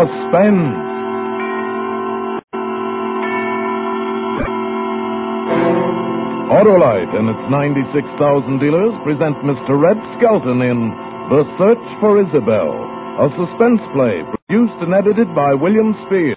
Suspense. Autolite and its 96,000 dealers present Mr. Red Skelton in The Search for Isabel, a suspense play produced and edited by William Spears.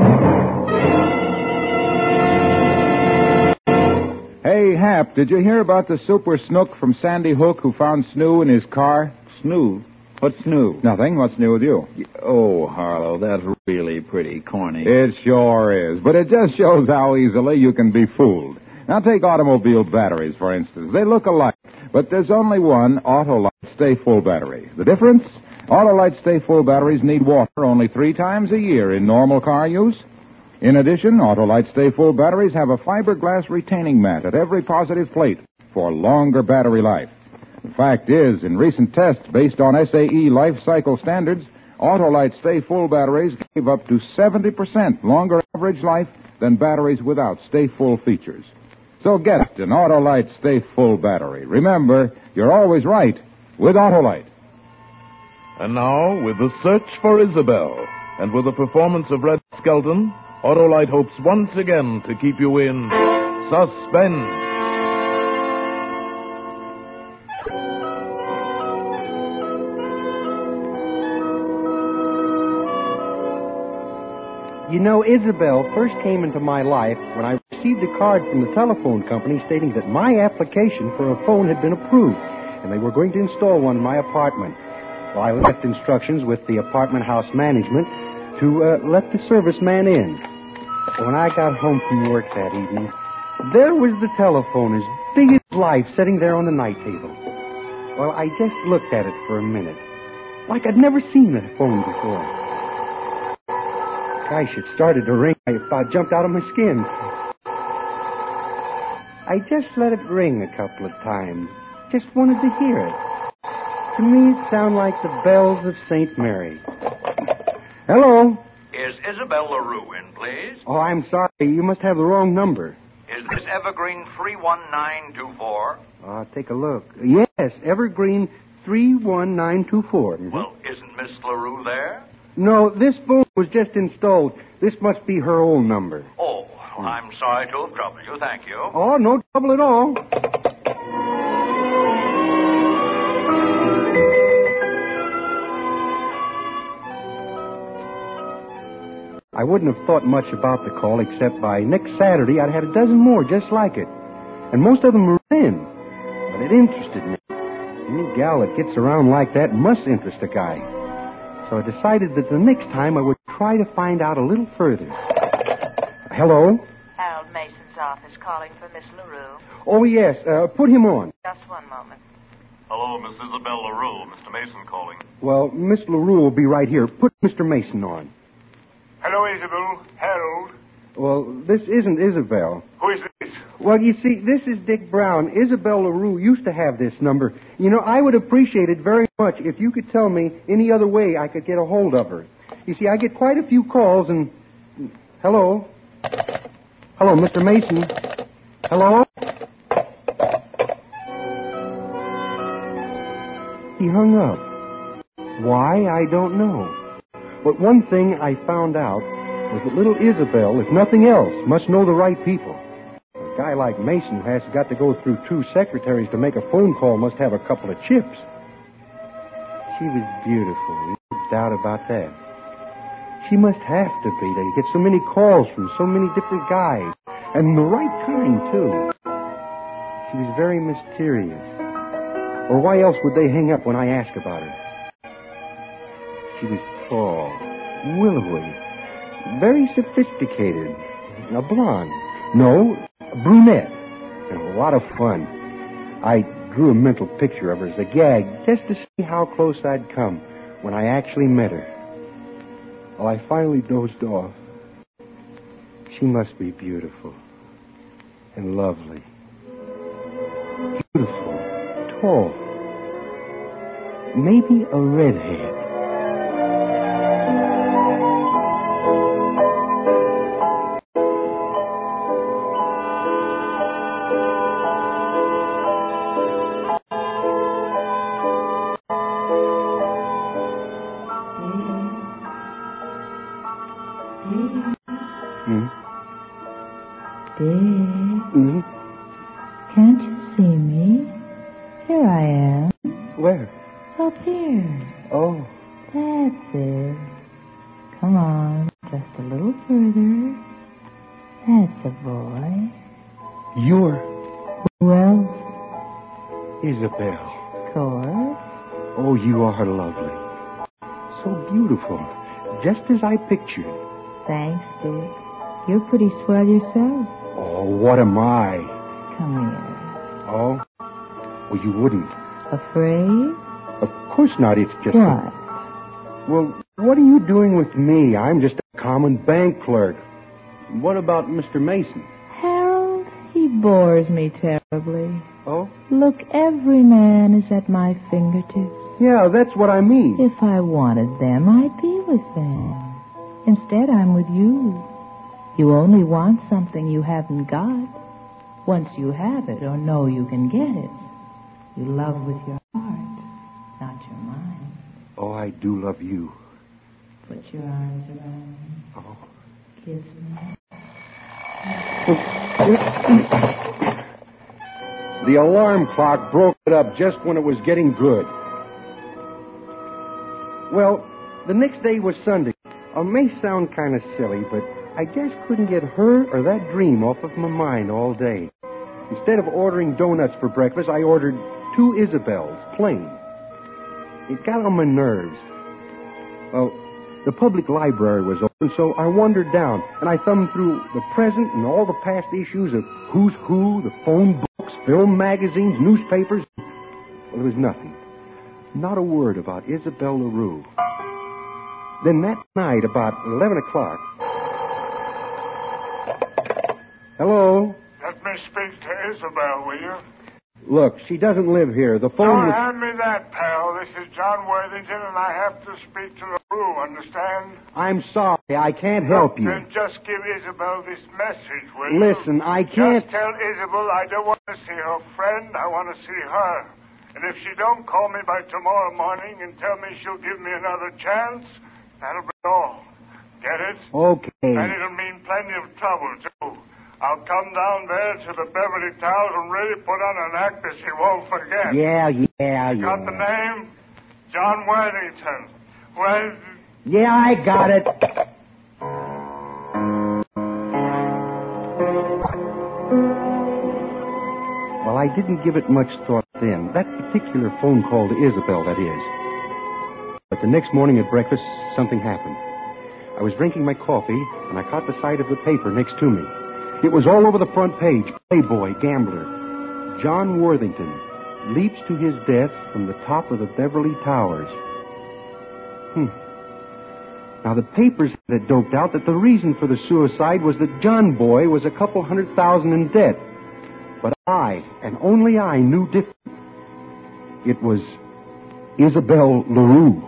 Hey, Hap, did you hear about the super snook from Sandy Hook who found Snoo in his car? Snoo? What's Snoo? Nothing. What's new with you? Oh, Harlow, that's really pretty corny. It sure is, but it just shows how easily you can be fooled. Now, take automobile batteries, for instance. They look alike, but there's only one Autolite Stay Full battery. The difference? Autolite Stay Full batteries need water only 3 times a year in normal car use. In addition, Autolite Stay Full batteries have a fiberglass retaining mat at every positive plate for longer battery life. The fact is, in recent tests based on SAE life cycle standards, Autolite Stay Full batteries gave up to 70% longer average life than batteries without Stay Full features. So get an Autolite Stay Full battery. Remember, you're always right with Autolite. And now, with The Search for Isabel, and with the performance of Red Skelton, Autolite hopes once again to keep you in suspense. You know, Isabel first came into my life when I received a card from the telephone company stating that my application for a phone had been approved, and they were going to install one in my apartment. Well, I left instructions with the apartment house management to let the serviceman in. When I got home from work that evening, there was the telephone as big as life sitting there on the night table. Well, I just looked at it for a minute, like I'd never seen that phone before. Gosh, it started to ring. I about jumped out of my skin. I just let it ring a couple of times. Just wanted to hear it. To me, it sounded like the bells of St. Mary. Hello? Is Isabel LaRue in, please? Oh, I'm sorry. You must have the wrong number. Is this Evergreen 31924? Take a look. Yes, Evergreen 31924. Mm-hmm. Well, isn't Miss LaRue there? No, this phone was just installed. This must be her old number. Oh, I'm sorry to have troubled you. Thank you. Oh, no trouble at all. I wouldn't have thought much about the call except by next Saturday I'd had a dozen more just like it. And most of them were in. But it interested me. Any gal that gets around like that must interest a guy. So I decided that the next time I would try to find out a little further. Hello? Harold Mason's office calling for Miss LaRue. Oh, yes. Put him on. Just one moment. Hello, Miss Isabel LaRue. Mr. Mason calling. Well, Miss LaRue will be right here. Put Mr. Mason on. Hello, Isabel. Harold. Well, this isn't Isabel. Who is this? Well, you see, this is Dick Brown. Isabel LaRue used to have this number. You know, I would appreciate it very much if you could tell me any other way I could get a hold of her. You see, I get quite a few calls and... Hello? Hello, Mr. Mason? Hello? He hung up. Why, I don't know. But one thing I found out was that little Isabel, if nothing else, must know the right people. A guy like Mason who has got to go through 2 secretaries to make a phone call must have a couple of chips. She was beautiful, no doubt about that. She must have to be. They get so many calls from so many different guys. And the right kind, too. She was very mysterious. Or why else would they hang up when I ask about her? She was tall, willowy, very sophisticated. A blonde. No, a brunette. And a lot of fun. I drew a mental picture of her as a gag just to see how close I'd come when I actually met her. Well, I finally dozed off. She must be beautiful and lovely. Beautiful, tall. Maybe a redhead. Hmm? Dick, Hmm? can't you see me? Here I am. Where? Up here. Oh. That's it. Come on, just a little further. That's a boy. You're Who else? Isabel. Of course. Oh, you are lovely. So beautiful. Just as I pictured. Thanks, Dick. You're pretty swell yourself. Oh, what am I? Come here. Oh? Well, you wouldn't. Afraid? Of course not. It's just... What? Well, what are you doing with me? I'm just a common bank clerk. What about Mr. Mason? Harold, he bores me terribly. Oh? Look, every man is at my fingertips. Yeah, that's what I mean. If I wanted them, I'd be with them. Instead, I'm with you. You only want something you haven't got. Once you have it or know you can get it, you love with your heart, not your mind. Oh, I do love you. Put your arms around me. Oh. Kiss me. The alarm clock broke it up just when it was getting good. Well, the next day was Sunday. It may sound kind of silly, but I just couldn't get her or that dream off of my mind all day. Instead of ordering donuts for breakfast, I ordered 2 Isabels, plain. It got on my nerves. Well, the public library was open, so I wandered down, and I thumbed through the present and all the past issues of Who's Who, the phone books, film magazines, newspapers. Well, there was nothing. Not a word about Isabel LaRue. Then that night, about 11 o'clock... Hello? Let me speak to Isabel, will you? Look, she doesn't live here. The phone Don't was... hand me that, pal. This is John Worthington, and I have to speak to LaRue, understand? I'm sorry. I can't help you. Then just give Isabel this message, will you? Listen, I can't... Just tell Isabel I don't want to see her friend. I want to see her. And if she don't call me by tomorrow morning and tell me she'll give me another chance, that'll be all. Get it? Okay. And it'll mean plenty of trouble, too. I'll come down there to the Beverly Towers and really put on an act that she won't forget. Yeah. Got the name? John Worthington. Well... Yeah, I got it. Well, I didn't give it much thought then. That particular phone call to Isabel, that is. But the next morning at breakfast, something happened. I was drinking my coffee, and I caught the sight of the paper next to me. It was all over the front page. Playboy, gambler. John Worthington leaps to his death from the top of the Beverly Towers. Now, the papers had doped out that the reason for the suicide was that John Boy was a couple $100,000 in debt. But I, and only I, knew different. It was Isabel LaRue.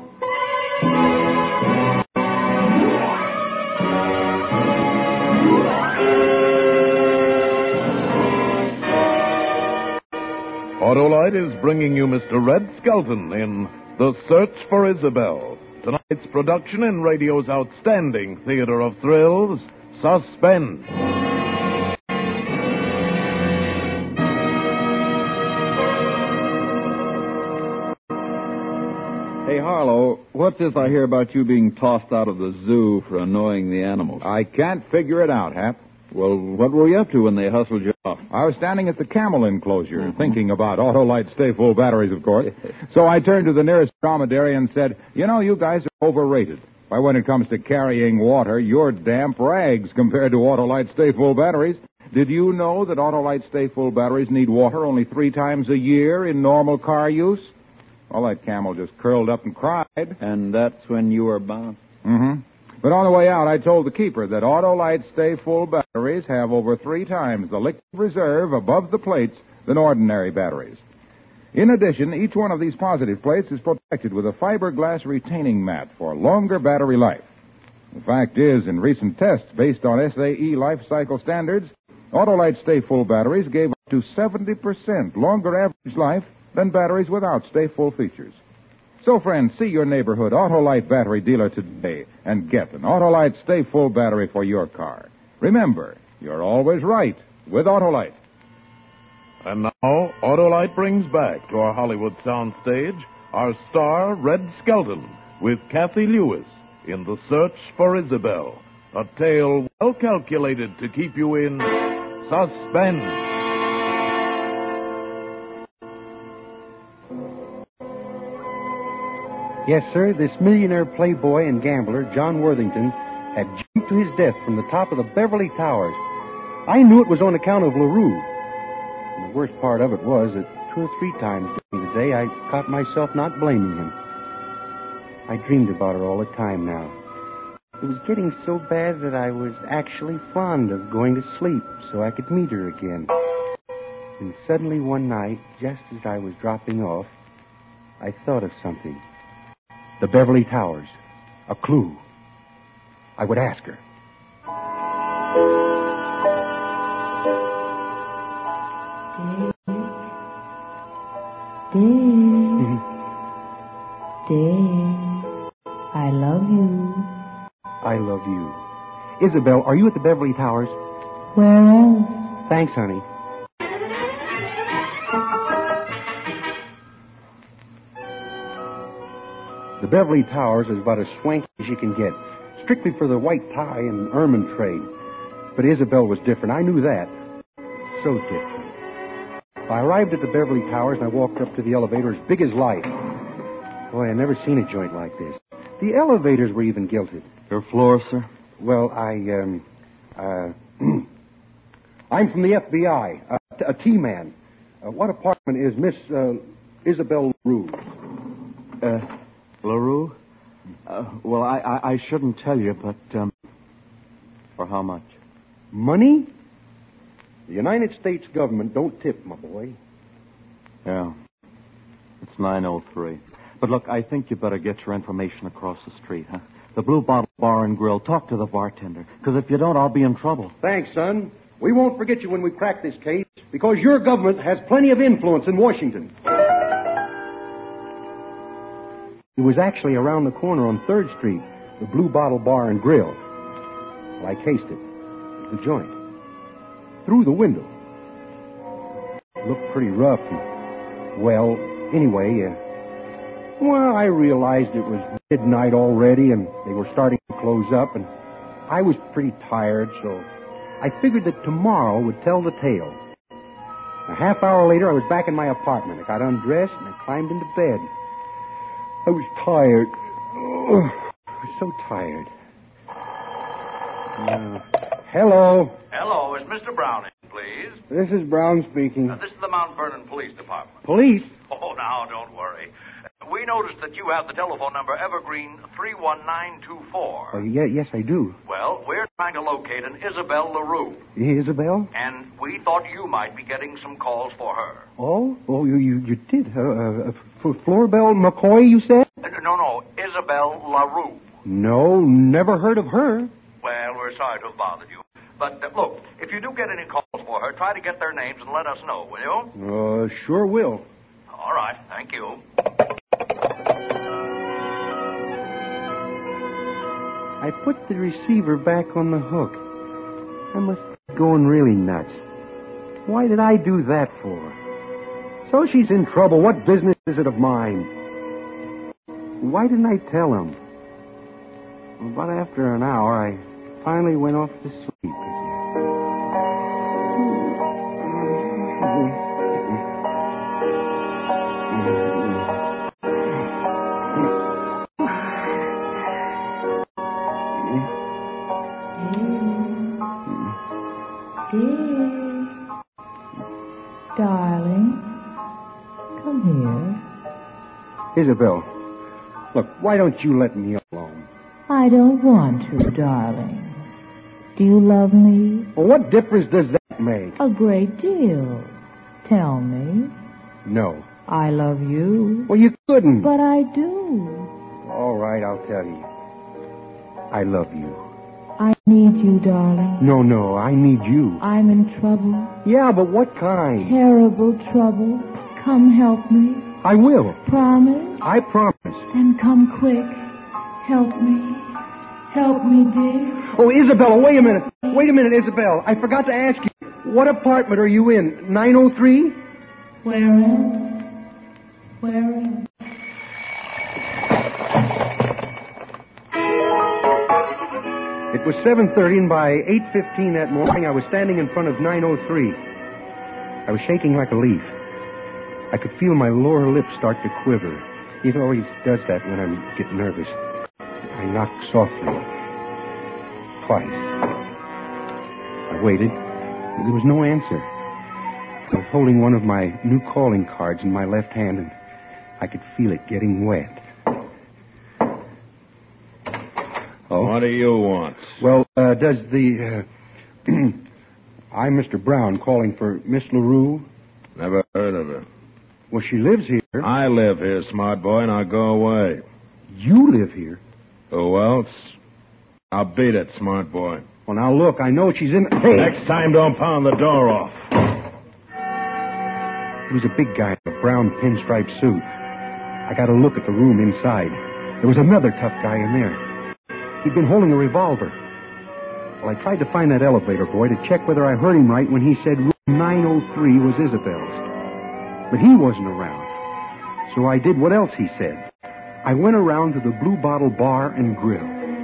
Autolite is bringing you Mr. Red Skelton in The Search for Isabel. Tonight's production in radio's outstanding theater of thrills, Suspense. Hey, Harlow, what's this I hear about you being tossed out of the zoo for annoying the animals? I can't figure it out, Hap. Well, what were you up to when they hustled you off? I was standing at the camel enclosure, thinking about Autolite Stay Full batteries, of course. So I turned to the nearest dromedary and said, you guys are overrated. Why, when it comes to carrying water, you're damp rags compared to Autolite Stay Full batteries. Did you know that Autolite Stay Full batteries need water only 3 times a year in normal car use? Well, that camel just curled up and cried. And that's when you were bound? Mm-hmm. But on the way out, I told the keeper that Autolite Stay Full batteries have over 3 times the liquid reserve above the plates than ordinary batteries. In addition, each one of these positive plates is protected with a fiberglass retaining mat for longer battery life. The fact is, in recent tests based on SAE life cycle standards, Autolite Stay Full batteries gave up to 70% longer average life than batteries without Stay Full features. So, friends, see your neighborhood Autolite battery dealer today and get an Autolite Stay Full battery for your car. Remember, you're always right with Autolite. And now, Autolite brings back to our Hollywood soundstage our star, Red Skelton, with Kathy Lewis in The Search for Isabel, a tale well calculated to keep you in suspense. Yes, sir, this millionaire playboy and gambler, John Worthington, had jumped to his death from the top of the Beverly Towers. I knew it was on account of LaRue. And the worst part of it was that 2 or 3 times during the day I caught myself not blaming him. I dreamed about her all the time now. It was getting so bad that I was actually fond of going to sleep so I could meet her again. And suddenly one night, just as I was dropping off, I thought of something. The Beverly Towers. A clue. I would ask her. Dick. Dick. I love you. I love you. Isabel, are you at the Beverly Towers? Where else? Thanks, honey. The Beverly Towers is about as swanky as you can get, strictly for the white tie and ermine trade. But Isabel was different. I knew that. So different. I arrived at the Beverly Towers and I walked up to the elevator as big as life. Boy, I'd never seen a joint like this. The elevators were even gilded. Your floor, sir? Well, I'm from the FBI, a T-man. What apartment is Miss Isabel LaRue? LaRue? Well, I shouldn't tell you, but, for how much? Money? The United States government don't tip, my boy. Yeah. It's 903. But look, I think you better get your information across the street, huh? The Blue Bottle Bar and Grill. Talk to the bartender, because if you don't, I'll be in trouble. Thanks, son. We won't forget you when we crack this case, because your government has plenty of influence in Washington. It was actually around the corner on 3rd Street, the Blue Bottle Bar and Grill. Well, I cased it. The joint. Through the window. It looked pretty rough. And, well, anyway, I realized it was midnight already and they were starting to close up, and I was pretty tired, so I figured that tomorrow would tell the tale. A half hour later, I was back in my apartment. I got undressed and I climbed into bed. I was tired. Oh, I was so tired. Hello. Hello, is Mr. Brown in, please? This is Brown speaking. This is the Mount Vernon Police Department. Police? Oh, now, don't worry. We noticed that you have the telephone number Evergreen 31924. Oh, yes, I do. Well, we're trying to locate an Isabel LaRue. Isabel? And we thought you might be getting some calls for her. Oh, you did. For Florbell McCoy, you said? No, Isabel LaRue. No, never heard of her. Well, we're sorry to have bothered you. But, look, if you do get any calls for her, try to get their names and let us know, will you? Sure will. All right, thank you. I put the receiver back on the hook. I must be going really nuts. Why did I do that for? So she's in trouble. What business is it of mine? Why didn't I tell him? About after an hour, I finally went off to sleep again. Darling, come here. Isabel, look, why don't you let me alone? I don't want to, darling. Do you love me? Well, what difference does that make? A great deal. Tell me. No. I love you. Well, you couldn't. But I do. All right, I'll tell you. I love you. I need you, darling. No, I need you. I'm in trouble. Yeah, but what kind? Terrible trouble. Come help me. I will. Promise? I promise. Then come quick. Help me. Help me, dear. Oh, Isabella, wait a minute. Wait a minute, Isabel. I forgot to ask you. What apartment are you in? 903? Where else? Where else? It was 7:30, and by 8:15 that morning, I was standing in front of 903. I was shaking like a leaf. I could feel my lower lip start to quiver. It always does that when I get nervous. I knocked softly. Twice. I waited. There was no answer. I was holding one of my new calling cards in my left hand, and I could feel it getting wet. Oh. What do you want? Well, does the... I'm Mr. Brown calling for Miss LaRue. Never heard of her. Well, she lives here. I live here, smart boy, now go away. You live here? Who else? I'll beat it, smart boy. Well, now, look, I know she's in... Hey! Next time, don't pound the door off. He was a big guy in a brown pinstripe suit. I got a look at the room inside. There was another tough guy in there. He'd been holding a revolver. Well, I tried to find that elevator boy to check whether I heard him right when he said room 903 was Isabel's. But he wasn't around. So I did what else he said. I went around to the Blue Bottle Bar and Grill.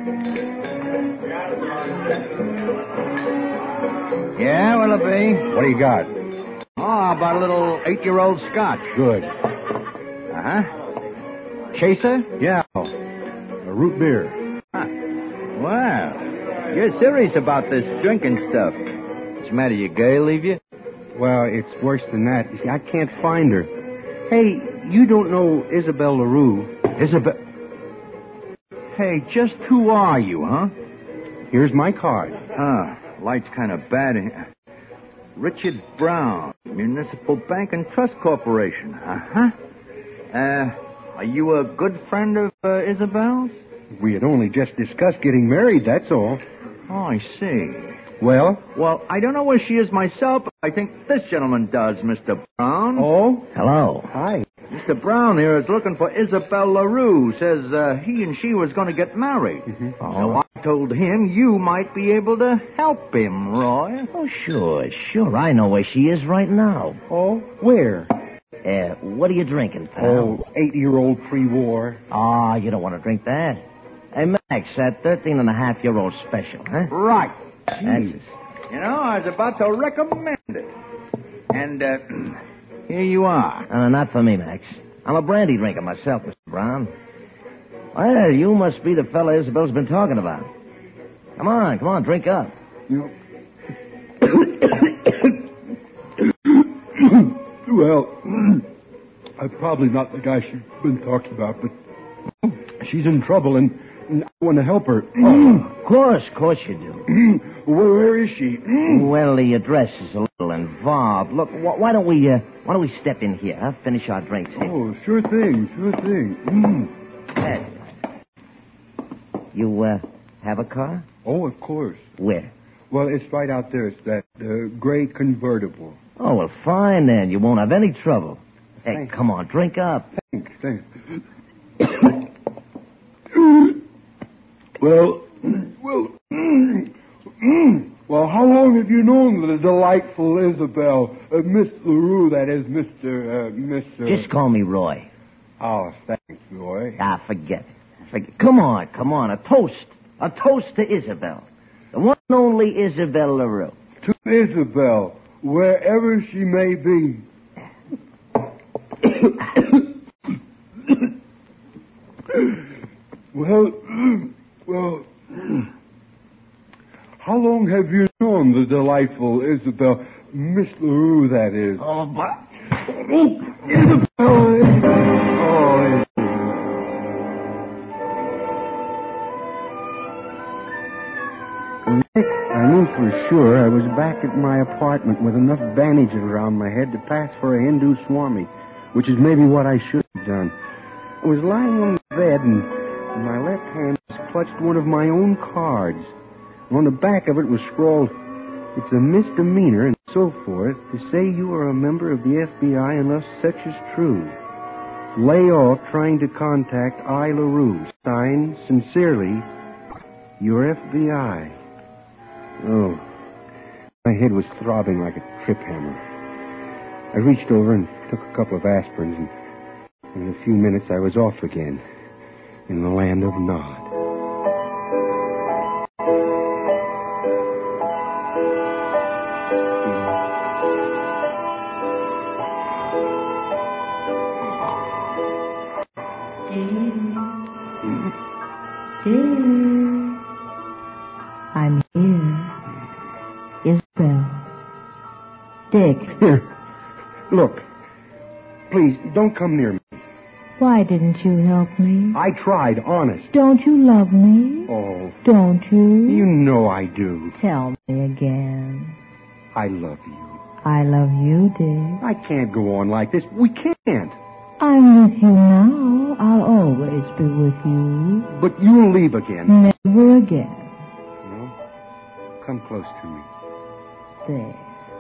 Yeah, Willoughby? What do you got? Oh, about a little 8-year-old scotch. Good. Uh-huh. Chaser? Yeah. A root beer. Huh. Well, you're serious about this drinking stuff. What's the matter, you gay, leave you? Well, it's worse than that. You see, I can't find her. Hey, you don't know Isabel LaRue. Isabel... Hey, just who are you, huh? Here's my card. Light's kind of bad in here. Richard Brown, Municipal Bank and Trust Corporation. Uh-huh. Are you a good friend of Isabel's? We had only just discussed getting married, that's all. Oh, I see. Well? Well, I don't know where she is myself, but I think this gentleman does, Mr. Brown. Oh? Hello. Hi. Mr. Brown here is looking for Isabel LaRue. Says he and she was going to get married. Mm-hmm. So I told him you might be able to help him, Roy. Oh, sure. I know where she is right now. Oh? Where? What are you drinking, pal? Oh, 8-year-old pre-war. Oh, you don't want to drink that. Hey, Max, that 13-and-a-half-year-old special, huh? Right. That's it. You know, I was about to recommend it. And, here you are. Not for me, Max. I'm a brandy drinker myself, Mr. Brown. Well, you must be the fella Isabel's been talking about. Come on, drink up. Well, I'm probably not the guy she's been talking about, but she's in trouble, and I want to help her. Of course you do. Where is she? Well, the address is a little involved. Look, why don't we step in here, huh? Finish our drinks here. Oh, sure thing. Hey. You, have a car? Oh, of course. Where? Well, it's right out there. It's that gray convertible. Oh, well, fine then. You won't have any trouble. Hey, Thanks. come on, drink up. Thanks. Well, how long have you known the delightful Isabel, Miss LaRue, that is, Mr. Just call me Roy. Oh, thanks, Roy. Forget it. Come on, a toast. A toast to Isabel. The one and only Isabel LaRue. To Isabel, wherever she may be. Well, how long have you known the delightful Isabel, Miss LaRue, that is? Oh, but... Isabel! I knew for sure I was back at my apartment with enough bandages around my head to pass for a Hindu Swami, which is maybe what I should have done. I was lying on the bed, and my left hand clutched one of my own cards. On the back of it was scrawled, "It's a misdemeanor and so forth to say you are a member of the FBI unless such is true." Lay off trying to contact I. LaRue. Signed, sincerely, your FBI. Oh, my head was throbbing like a trip hammer. I reached over and took a couple of aspirins, and in a few minutes I was off again in the land of Nod. I'm here. Isabel. Dick. Here. Look. Please, don't come near me. Why didn't you help me? I tried, honest. Don't you love me? Oh. Don't you? You know I do. Tell me again. I love you. I love you, Dick. I can't go on like this. We can't. I'm with you now. I'll always be with you. But you'll leave again. Never again. No? Come close to me. There.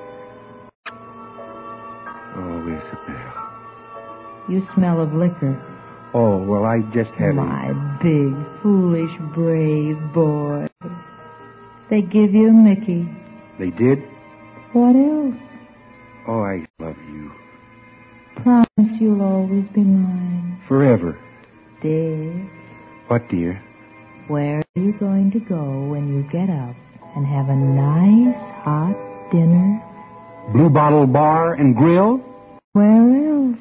Oh, Isabel. You smell of liquor. Oh, well, I just had My big, foolish, brave boy. They give you a Mickey. They did? What else? Oh, I love you. Promise you'll always be mine. Forever. Dick, What, dear? where are you going to go when you get up and have a nice hot dinner? Blue Bottle Bar and Grill? Where else?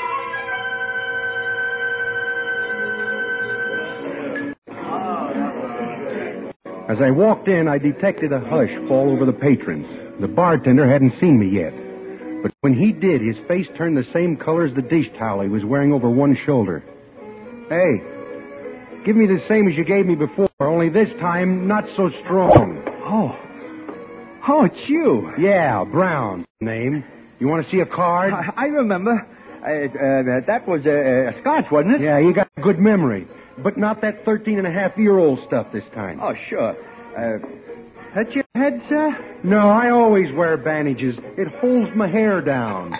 As I walked in, I detected a hush fall over the patrons. The bartender hadn't seen me yet. But when he did, his face turned the same color as the dish towel he was wearing over one shoulder. Hey, give me the same as you gave me before, only this time not so strong. Oh, it's you. Yeah, Brown. Name. You want to see a card? I remember. That was a Scotch, wasn't it? Yeah, you got a good memory. But not that 13-and-a-half-year-old stuff this time. Oh, sure. Hurt your head, sir? No, I always wear bandages. It holds my hair down.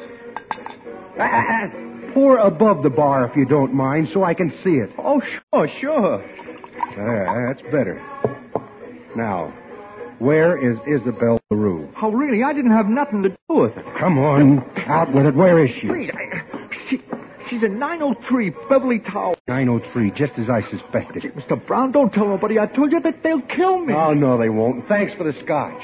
Pour above the bar if you don't mind, so I can see it. Oh, sure. That's better. Now, where is Isabel LaRue? Oh, really? I didn't have nothing to do with it. Come on, out with it. Where is she? Please, she's in 903 Beverly Towers. 903, just as I suspected. Mr. Brown, don't tell nobody. I told you that they'll kill me. Oh, no, they won't. Thanks for the scotch.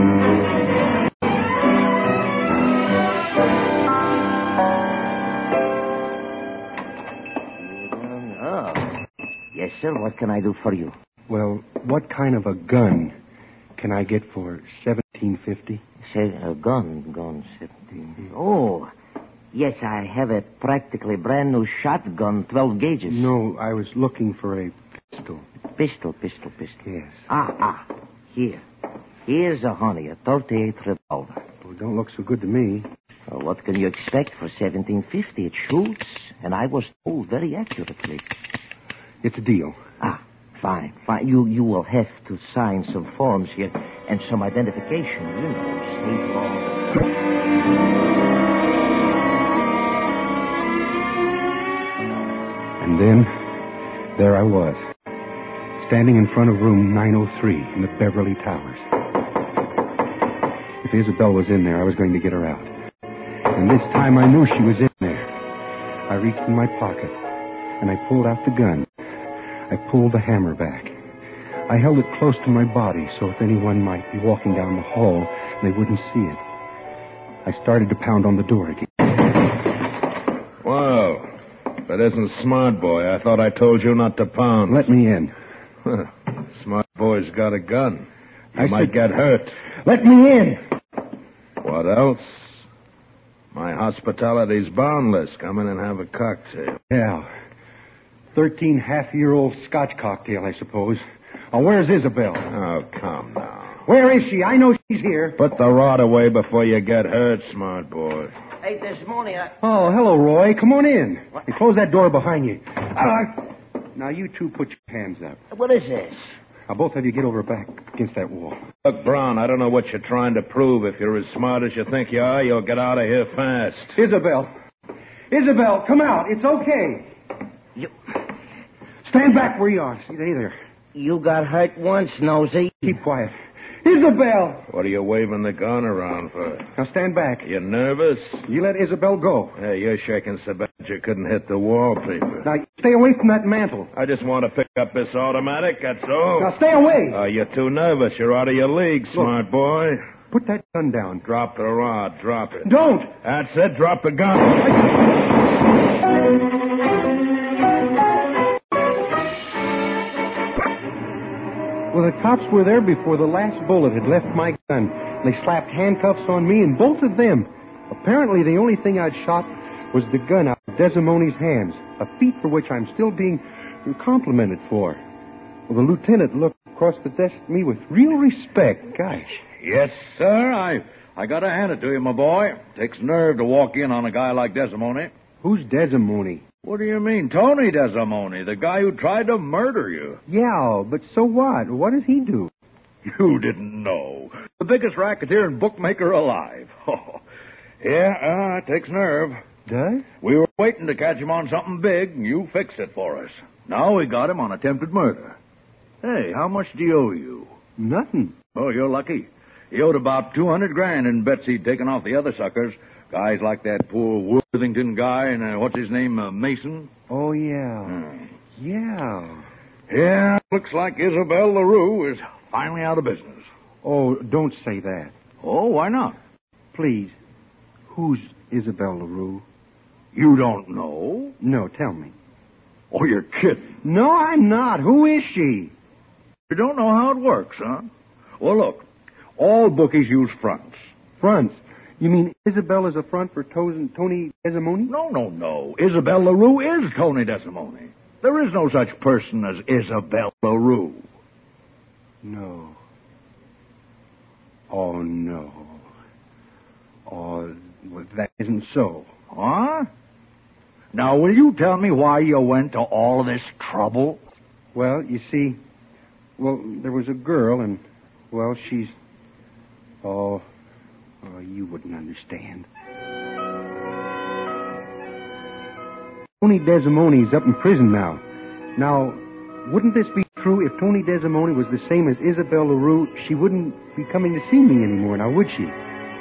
Yes, sir. What can I do for you? Well, what kind of a gun can I get for $17.50? Say, a gun, 17. Oh, yes, I have a practically brand new shotgun, 12 gauges. No, I was looking for a pistol. Pistol. Yes. Here. Here's a honey, a 38 revolver. Well, don't look so good to me. Well, what can you expect for $17.50? It shoots, and I was told very accurately. It's a deal. Fine. You will have to sign some forms here and some identification, state law. And then, there I was, standing in front of room 903 in the Beverly Towers. If Isabel was in there, I was going to get her out. And this time I knew she was in there. I reached in my pocket, and I pulled out the gun. I pulled the hammer back. I held it close to my body so if anyone might be walking down the hall, they wouldn't see it. I started to pound on the door again. Whoa. That isn't Smart Boy. I thought I told you not to pound. Let me in. Smart Boy's got a gun. You might get hurt. Let me in! What else? My hospitality's boundless. Come in and have a cocktail. Yeah. 13 half-year-old Scotch cocktail, I suppose. Oh, where's Isabel? Oh, come now. Where is she? I know she's here. Put the rod away before you get hurt, Smart Boy. Hey, this morning Oh, hello, Roy. Come on in. And close that door behind you. Now, you two put your hands up. What is this? Now, both of you get over back against that wall. Look, Brown, I don't know what you're trying to prove. If you're as smart as you think you are, you'll get out of here fast. Isabel. Isabel, come out. It's okay. You... Stand back where you are. See there. You got hurt once, Nosy. Keep quiet. Isabel! What are you waving the gun around for? Now stand back. You nervous? You let Isabel go. Hey, you're shaking so bad you couldn't hit the wallpaper. Now, stay away from that mantle. I just want to pick up this automatic, that's all. Now, stay away. You're too nervous. You're out of your league, smart boy. Put that gun down. Drop the rod. Drop it. Don't! That's it. Drop the gun. Well, the cops were there before the last bullet had left my gun. They slapped handcuffs on me and both of them. Apparently, the only thing I'd shot was the gun out of Desimoni's hands, a feat for which I'm still being complimented for. Well, the lieutenant looked across the desk at me with real respect. Gosh. Yes, sir. I gotta hand it to you, my boy. Takes nerve to walk in on a guy like Desimoni. Who's Desimoni? What do you mean? Tony Desimoni, the guy who tried to murder you. Yeah, but so what? What does he do? You didn't know. The biggest racketeer and bookmaker alive. Oh, yeah, it takes nerve. Does? We were waiting to catch him on something big, and you fixed it for us. Now we got him on attempted murder. Hey, how much do he owe you? Nothing. Oh, you're lucky. He owed about $200,000 in bets he'd taken off the other suckers. Guys like that poor Worthington guy and, what's his name, Mason? Oh, yeah. Yeah. Yeah, looks like Isabel LaRue is finally out of business. Oh, don't say that. Oh, why not? Please. Who's Isabel LaRue? You don't know? No, tell me. Oh, you're kidding. No, I'm not. Who is she? You don't know how it works, huh? Well, look, all bookies use fronts. Fronts? You mean Isabel is a front for Tony Desimoni? No. Isabel LaRue is Tony Desimoni. There is no such person as Isabel LaRue. No. Oh, no. Oh, well, that isn't so. Huh? Now, will you tell me why you went to all this trouble? Well, you see, there was a girl, and, she's... Oh, you wouldn't understand. Tony Desimoni's up in prison now. Now, wouldn't this be true if Tony Desimoni was the same as Isabel LaRue? She wouldn't be coming to see me anymore, now would she?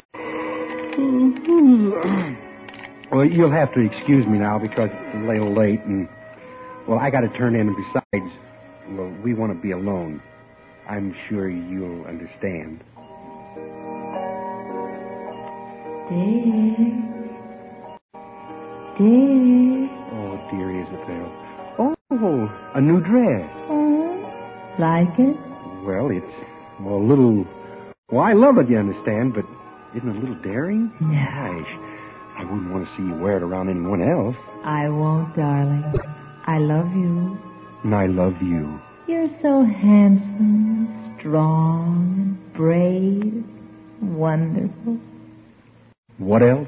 Well, you'll have to excuse me now because it's a little late and, I got to turn in, and besides, we want to be alone. I'm sure you'll understand. Dear. Oh, dear Isabel. Oh, a new dress. Oh, like it? Well, it's a little... I love it, you understand, but isn't it a little daring? Gosh, I wouldn't want to see you wear it around anyone else. I won't, darling. I love you. And I love you. You're so handsome, strong, and brave, wonderful. What else?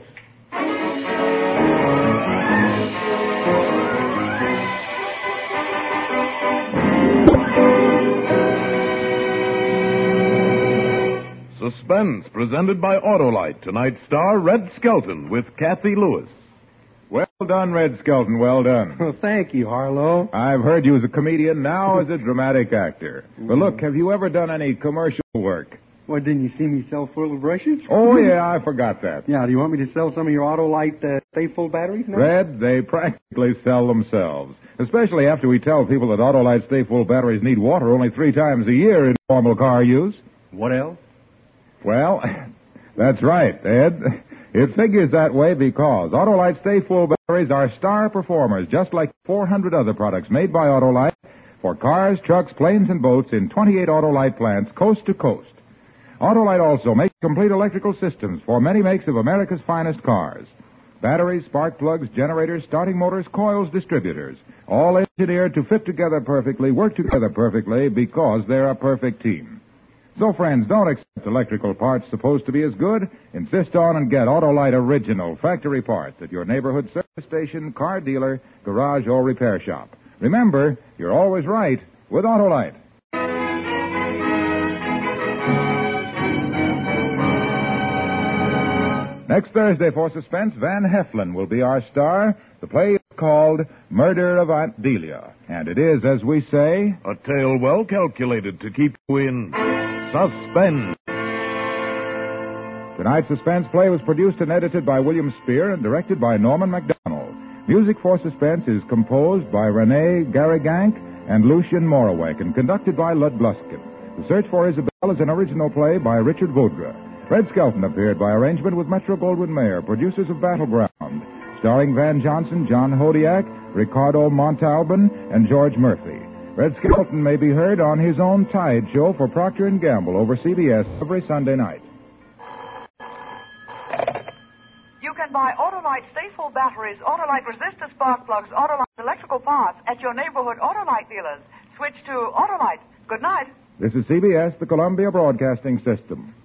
Suspense, presented by Autolite. Tonight's star, Red Skelton, with Kathy Lewis. Well done, Red Skelton, well done. Well, thank you, Harlow. I've heard you as a comedian, now as a dramatic actor. But look, have you ever done any commercial work? Well, didn't you see me sell full brushes? Oh, yeah, I forgot that. Yeah, do you want me to sell some of your Autolite Stay Full batteries now? Red, they practically sell themselves. Especially after we tell people that Autolite Stay Full batteries need water only 3 times a year in normal car use. What else? Well, that's right, Ed. It figures that way because Autolite Stay Full batteries are star performers, just like 400 other products made by Autolite for cars, trucks, planes, and boats in 28 Autolite plants coast to coast. Autolite also makes complete electrical systems for many makes of America's finest cars. Batteries, spark plugs, generators, starting motors, coils, distributors. All engineered to fit together perfectly, work together perfectly because they're a perfect team. So, friends, don't accept electrical parts supposed to be as good. Insist on and get Autolite original factory parts at your neighborhood service station, car dealer, garage, or repair shop. Remember, you're always right with Autolite. Next Thursday for Suspense, Van Heflin will be our star. The play is called Murder of Aunt Delia. And it is, as we say, a tale well calculated to keep you in suspense. Tonight's Suspense play was produced and edited by William Spear and directed by Norman MacDonald. Music for Suspense is composed by Rene Garrigank and Lucien Morawek and conducted by Lud Bluskin. The Search for Isabel is an original play by Richard Vaudre. Red Skelton appeared by arrangement with Metro-Goldwyn-Mayer, producers of Battleground, starring Van Johnson, John Hodiak, Ricardo Montalban, and George Murphy. Red Skelton may be heard on his own Tide show for Procter & Gamble over CBS every Sunday night. You can buy Autolite Stay-Full batteries, Autolite resistor spark plugs, Autolite electrical parts at your neighborhood Autolite dealers. Switch to Autolite. Good night. This is CBS, the Columbia Broadcasting System.